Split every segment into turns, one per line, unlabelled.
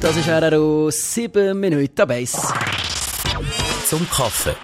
Das ist RRO 7 Minuten dabei.
Zum Kaffee.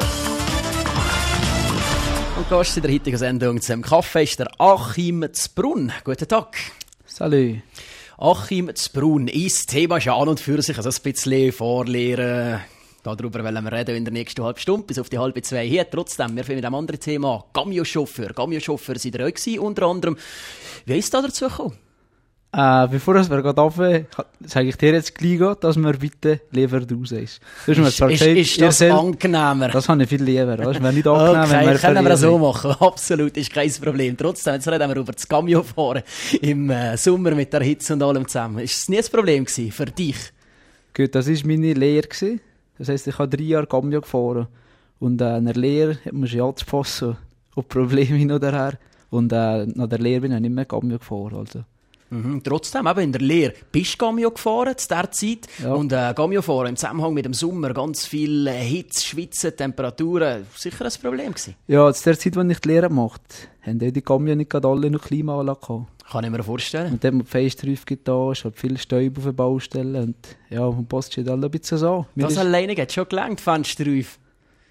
Und Gast in der heutigen Sendung zum Kaffee ist der Achim Zbrunn. Guten Tag.
Salut.
Achim Zbrunn, das Thema ist ja an und für sich also ein bisschen Vorlehren. Darüber wollen wir reden in der nächsten halben Stunde, bis auf die halbe zwei hier. Trotzdem, wir fangen mit einem anderen Thema. Camio-Chauffeur. Camio-Chauffeur sind ihr auch gewesen, unter anderem. Wie ist es da dazu gekommen?
Bevor wir gerade anfangen, sage ich dir jetzt gleich, dass mir bitte lieber raus ist.
Ist das angenehmer?
Das habe ich viel lieber. Das wäre nicht angenehm,
okay,
wenn wir
können wir das so machen. Absolut, ist kein Problem. Trotzdem, jetzt reden wir über das Camio fahren im Sommer mit der Hitze und allem zusammen. Ist es nie ein Problem gewesen für dich?
Gut, das war meine Lehre gewesen. Das heisst, ich habe 3 Jahre Camio gefahren. Und in der Lehre hat man sich anzupassen auf Probleme hin oder her. Und nach der Lehre bin ich nicht mehr Camio gefahren. Also.
Trotzdem, eben in der Lehre, bist du Camio gefahren zu dieser Zeit. Ja. Und Camio fahren im Zusammenhang mit dem Sommer, ganz viel Hitze, Schwitzen, Temperaturen, sicher ein Problem gewesen.
Ja, zu der Zeit, als ich die Lehre gemacht habe, haben die Camio nicht alle noch Klimaanlage gehabt.
Kann ich mir vorstellen.
Und dann hat man Feinstreifen getan, es hat viel Stäub auf den Baustellen. Und ja, man passt sich alle ein bisschen so.
Das alleine hat schon gelangt, Fensterreifen.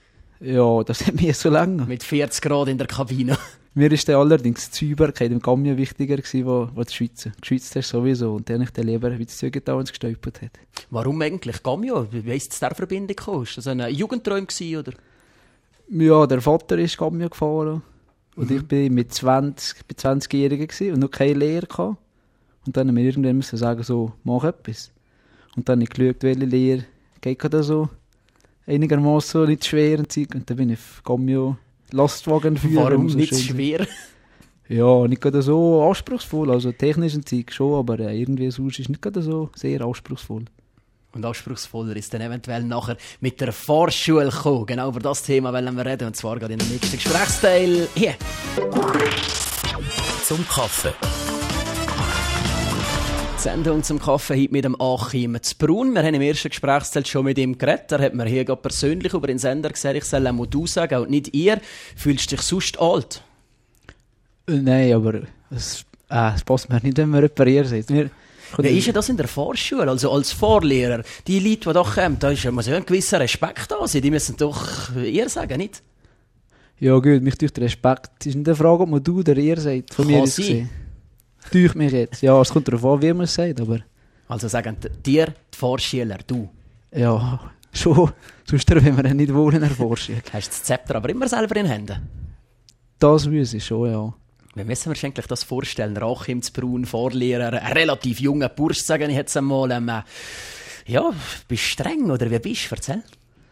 Ja, das hat mir so lange.
Mit 40 Grad in der Kabine.
Mir war dann allerdings die Säuberkeit im Camio wichtiger gewesen, wo die Schweizer. Geschwitzt hast sowieso. Und dann habe ich dann lieber ein bisschen zugetan, wenn es gestäubt hat. Warum
eigentlich Camio? Wie ist es der Verbindung gekommen? War das ein Jugendtraum gewesen, oder?
Ja, der Vater ist Camio gefahren. Und ich bin mit 20-Jährigen gewesen und noch keine Lehre gehabt. Und dann haben wir irgendwann sagen, so, mach etwas. Und dann habe ich geschaut, welche Lehre geht da so einigermaßen nicht schwer und Zeug. Und dann bin ich auf Camio Lastwagenführer.
Warum nicht schwer?
Ja, nicht gerade so anspruchsvoll. Also technisch ein Zeug schon, aber irgendwie sonst ist nicht gerade so sehr anspruchsvoll.
Und anspruchsvoller ist dann eventuell nachher mit der Fahrschule gekommen. Genau über das Thema wollen wir reden. Und zwar gerade in dem nächsten Gesprächsteil hier.
Zum Kaffee.
Die Sendung zum Kaffee heute mit dem Achim Zbrunn. Wir haben im ersten Gesprächsteil schon mit ihm geredet. Er hat mir hier gerade persönlich über den Sender gesagt, ich soll einmal du sagen und nicht ihr. Fühlst du dich sonst alt?
Nein, aber es passt mir nicht, wenn wir reparieren sind.
Wie ist ja das in der Fahrschule, also als Fahrlehrer? Die Leute, die da kommen, da muss ja ein gewisser Respekt da sein. Die müssen doch ihr sagen, nicht?
Ja gut, mich durch den Respekt. Es ist nicht eine Frage, ob man du oder ihr sagt. Von mir aus gesehen. Durch mich jetzt. Ja, es kommt darauf an, wie man es sagt, aber...
Also sagen dir die Fahrschüler, du?
Ja, schon. Sonst wenn wir nicht wohl in der Fahrschule.
Hast du das Zepter aber immer selber in Händen?
Das muss ich schon, ja.
Wie müssen wir uns eigentlich das vorstellen? Achim Zbrunn, Fahrlehrer, ein relativ junger Bursch, sage ich jetzt einmal. Ja, bist du streng oder wie bist du? Erzähl.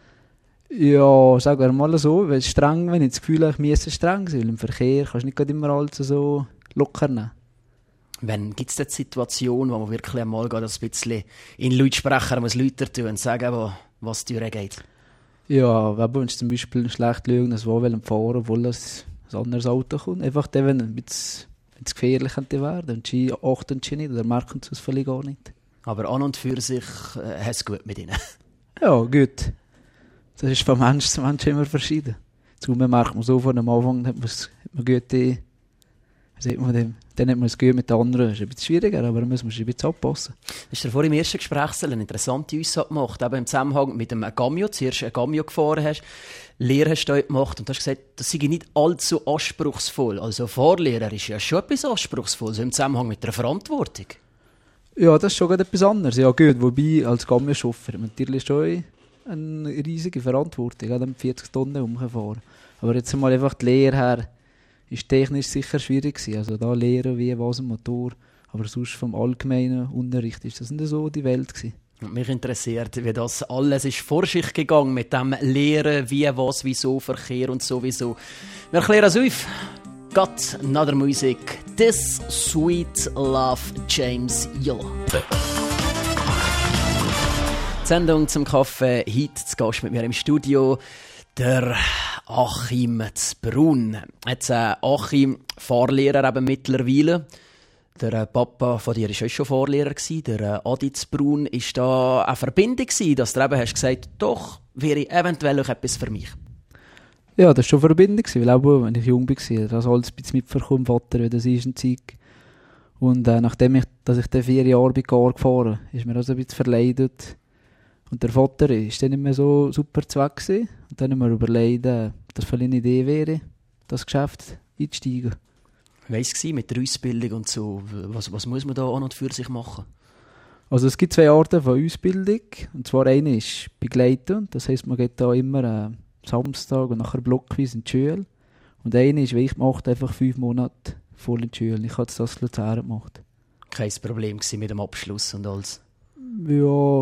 Ja, sagen wir mal so, weil streng, wenn ich das Gefühl habe, ich müsse streng sein, weil im Verkehr kannst du nicht immer alles so locker nehmen.
Wenn gibt es eine Situation, wo man wirklich einmal ein bisschen in Lautsprecher muss Leute tun und sagen, was durchgeht?
Ja, wenn es zum Beispiel schlecht schauen, dass wir fahren, obwohl ein anderes Auto kommt. Einfach dann, wenn es gefährlich könnte werden. Und sie achten sie nicht oder merken sie es völlig gar nicht.
Aber an und für sich hat es gut mit ihnen.
Ja, gut. Das ist von Mensch zu Mensch immer verschieden. Zumindest merkt man so von am Anfang, hat man gute... Dann hat man es gut mit den anderen. Das ist ein bisschen schwieriger, aber man muss ein bisschen abpassen.
Hast du vorhin im ersten Gesprächsteil eine interessante Aussage gemacht, eben im Zusammenhang mit dem Camio. Zuerst ein Camio gefahren hast, Lehre hast du gemacht und du hast gesagt, das sei nicht allzu anspruchsvoll. Also Fahrlehrer ist ja schon etwas anspruchsvoll, so im Zusammenhang mit der Verantwortung.
Ja, das ist schon etwas anderes. Ja gut, wobei als Camio-Chauffeur hat man natürlich schon eine riesige Verantwortung, gerade mit 40 Tonnen umgefahren. Aber jetzt mal einfach die Lehre her, ist technisch sicher schwierig gewesen. Also da lehren, wie was im Motor. Aber sonst vom allgemeinen Unterricht ist das nicht so die Welt gewesen.
Und mich interessiert, wie das alles ist vor sich gegangen mit dem Lehren, wie, was, wieso, Verkehr und sowieso. Wir klären es auf. Got another music. This Sweet Love, James Hill. Die Sendung zum Kaffee. Heute zu Gast mit mir im Studio. Der Achim Zbrunn. Jetzt Achim, Fahrlehrer eben mittlerweile. Der Papa von dir war auch schon Fahrlehrer. Der Adi Zbrunn. Ist da eine Verbindung gewesen, dass du eben hast gesagt, doch, wäre eventuell auch etwas für mich?
Ja, das war schon eine Verbindung, weil auch wenn ich jung war, das alles ein bisschen mitverkommen, Vater, wie das ist ein Zeug. Und nachdem dass ich dann 4 Jahre bei Gar gefahren ist mir also ein bisschen verleidet. Und der Vater ist dann nicht mehr so super zweck gewesen. Und dann haben wir überlegt, dass es vielleicht eine Idee wäre, das Geschäft einzusteigen.
Wie war es mit der Ausbildung und so? Was muss man da an und für sich machen?
Also es gibt 2 Arten von Ausbildung. Und zwar eine ist begleitend. Das heisst, man geht da immer Samstag und nachher blockweise in die Schule. Und eine ist, wie ich gemacht, einfach 5 Monate voll in die Schule. Ich habe das in Luzern gemacht.
Kein Problem gewesen mit dem Abschluss und alles?
Ja...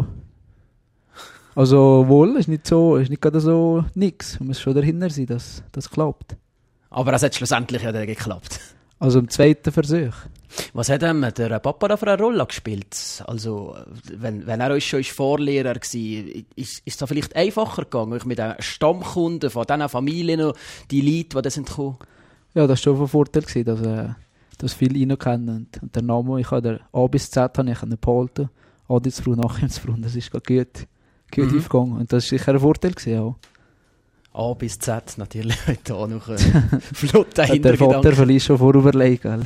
Also wohl, ist nicht gerade so nix. Man muss schon dahinter sein, dass das klappt.
Aber es hat schlussendlich ja dann geklappt.
Also im 2. Versuch.
Was hat der Papa da für eine Rolle gespielt? Also, wenn er uns schon Vorlehrer war, ist es vielleicht einfacher gegangen, mit den Stammkunden von diesen Familien, die Leute, die da sind gekommen?
Ja, das war schon von Vorteil gewesen, dass viele ihn noch kennen. Und der Name, ich habe der A bis Z habe ich behalten. Adelsfrau, Nachhimsfrau, das ist gut aufgegangen. Und das war sicher ein Vorteil gewesen, ja. A
bis Z natürlich, da noch flott
dahinter. Der Vater verliest schon vorüberlegt, gell?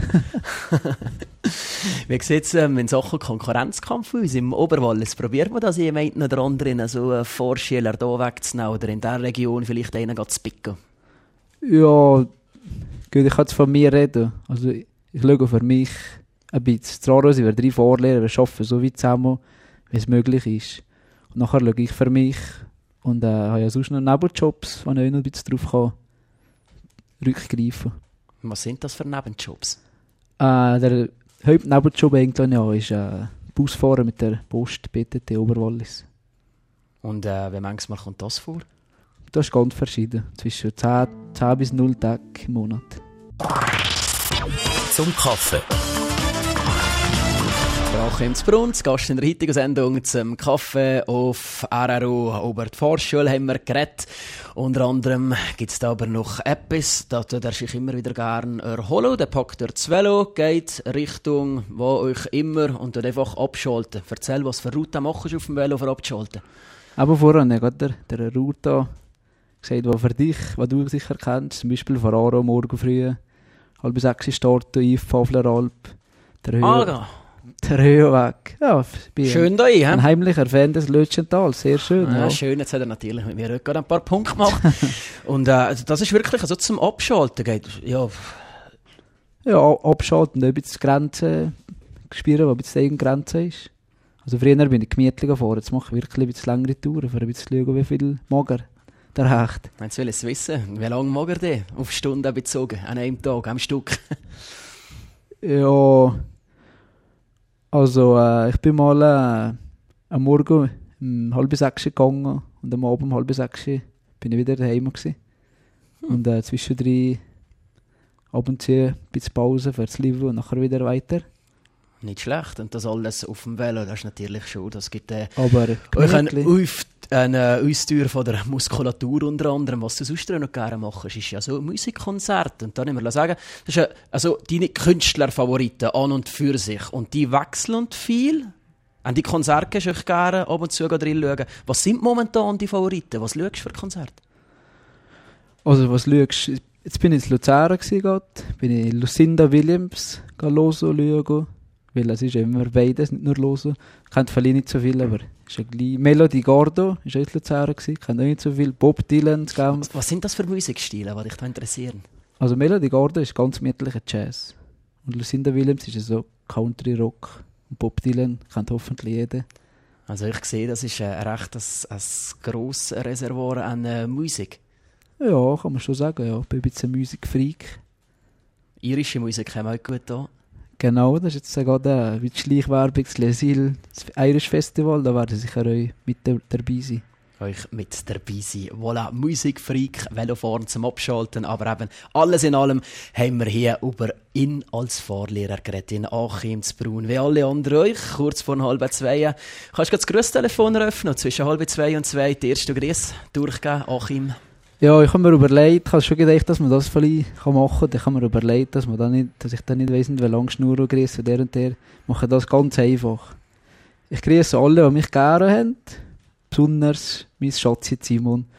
Wie sieht es in Sachen Konkurrenzkampf aus im Oberwallis? Probiert man das jemand oder anderen, so einen Vorschüler hier wegzunehmen oder in dieser Region vielleicht einen zu picken?
Ja, gut, ich kann jetzt von mir reden. Also ich schaue für mich ein bisschen. Zara, sie werden 3 Vorlehrer, wir arbeiten so weit zusammen, wie es möglich ist. Und nachher schaue ich für mich und habe ja sonst noch Nebenjobs, wo ich noch ein bisschen drauf rückgreifen kann.
Was sind das für Nebenjobs?
Der Hauptnebenjob eigentlich ist Busfahren mit der Post BTT Oberwallis.
Und wie manchmal kommt das vor?
Das ist ganz verschieden. Zwischen 10 bis 0 Tage im Monat.
Zum Kaffee.
Joachim Zbrunn, Gast in der heutigen Sendung zum Kaffee auf RRO. Über die Vorschule haben wir geredet. Unter anderem gibt es da aber noch etwas, da er sich immer wieder gerne erholen. Der packt das Velo, geht Richtung wo euch immer und einfach abschalten. Erzähl, was für Route machst du auf dem Velo für abzuschalten?
Aber vorhin hat der Route gesagt, was für dich, was du sicher kennst, zum Beispiel von Aarau morgen früh, 5:30 starten, in Pfafleralp, der Höhenweg. Ja,
schön da ein,
ein heimlicher Fan des Lötschental, sehr schön.
Ja, schön, jetzt hat er natürlich mit mir gerade ein paar Punkte gemacht. Und das ist wirklich also zum Abschalten geht.
Ja, abschalten, ein bisschen Grenzen spüren, was ein bisschen die Grenze ist. Also früher bin ich gemütlich gefahren, jetzt mache ich wirklich ein bisschen längere Touren, für ein bisschen zu schauen, wie viel mag er, der Hecht.
Jetzt will ich es wissen, wie lange mag er denn auf Stunden bezogen, an einem Tag, am Stück?
Ja, also ich bin mal am Morgen um 5:30 gegangen und am Abend um 5:30 bin ich wieder daheim gewesen. Und zwischendrin ab und zu ein bisschen Pause fürs Live und nachher wieder weiter.
Nicht schlecht. Und das alles auf dem Velo, das ist natürlich schon, das gibt
euch
eine Austür von der Muskulatur unter anderem. Was du sonst noch gerne machst, ist ja so Musikkonzerte. Und dann immer sagen, das ist also deine Künstlerfavoriten an und für sich. Und die wechseln viel. An die Konzerte gehst du gerne ab und zu drin schauen. Was sind momentan die Favoriten? Was schaust du für Konzerte?
Also was schaust du? Jetzt bin ich in Luzern gewesen, bin ich Lucinda Williams schauen. Weil es ist immer beides, nicht nur hören. Ich kenne vielleicht nicht so viel, aber ist ja gleich. Melody Gardot ist auch in Luzern gewesen, ich kenne auch nicht so viel. Bob Dylan.
Was sind das für Musikstile, die dich da interessieren?
Also Melody Gardot ist ganz mittleriger Jazz. Und Lucinda Williams ist so Country Rock. Und Bob Dylan kennt hoffentlich jeder.
Also ich sehe, das ist recht ein grosses Reservoir an Musik.
Ja, kann man schon sagen, ja. Ich bin ein bisschen Musikfreak.
Irische Musik haben wir auch gut da.
Genau, das ist jetzt gerade wie die Schleichwerbung, das Lesil, das Irish Festival, da werden sicher euch mit dabei sein.
Euch mit dabei sein. Voilà, Musikfreak, Velofahren zum Abschalten, aber eben alles in allem haben wir hier über ihn als Fahrlehrer geredet, in Achim Zbrunn. Wie alle anderen euch, kurz vor 1:30. Kannst du das Grüßtelefon eröffnen, zwischen 1:30 und 2 die erste Grüße durchgeben, Achim?
Ja, ich habe mir überlegt, ich habe schon gedacht, dass man das vielleicht machen kann. Ich habe mir überlegt, dass ich dann nicht weiss, wie lange Schnur grüße, der und der. Ich mache das ganz einfach. Ich grüße alle, die mich gerne haben. Besonders mein Schatzi Simon.